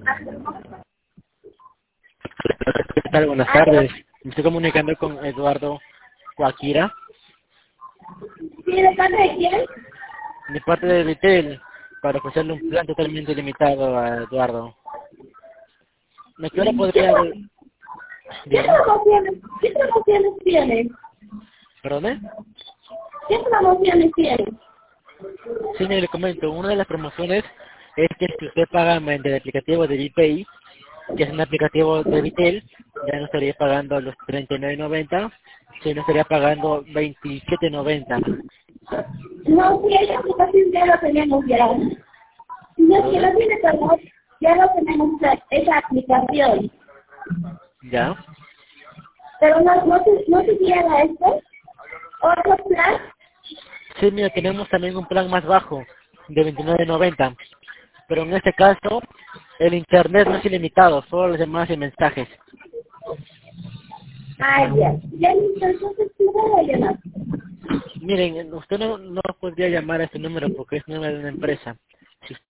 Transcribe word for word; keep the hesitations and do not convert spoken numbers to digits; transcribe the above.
¿Qué tal? Buenas tardes. Me estoy comunicando con Eduardo Guaquira, ¿Sí, de parte de quién? de parte de Vitel, para ofrecerle un plan totalmente limitado a Eduardo. ¿A qué hora ¿Qué, podría...? pro- qué Dígame. promociones, qué promociones tienen? ¿Perdone? ¿Qué promociones tienen? Sí, mire, le comento. Una de las promociones es que si usted paga mediante el aplicativo de VPay, que es un aplicativo de Vitel, ya no estaría pagando los treinta y nueve noventa, sino estaría pagando veintisiete noventa. No, si esa aplicación ya lo tenemos ya. Si no es que ¿Perdone? no tiene perdón, ya lo tenemos esa, esa aplicación. ¿Ya? Pero no, no, se, no se llega esto. Otro plan, Sí, mira, tenemos también un plan más bajo, de veintinueve noventa. Pero en este caso, el internet no es ilimitado, solo las llamadas y mensajes. ah, ya. Ya listo, entonces sí voy a llamar. Miren, usted no, no podría llamar a este número porque es número de una empresa. Si